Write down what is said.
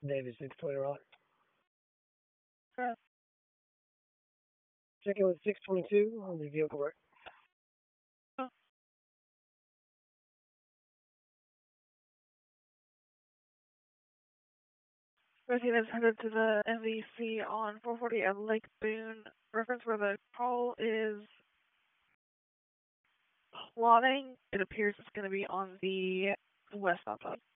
David 620 Rock. Uh, Checking with 622 on the vehicle work. Routine is headed to the MVC on 440 at Lake Boone. Reference where the call is plotting. It appears it's going to be on the westbound side.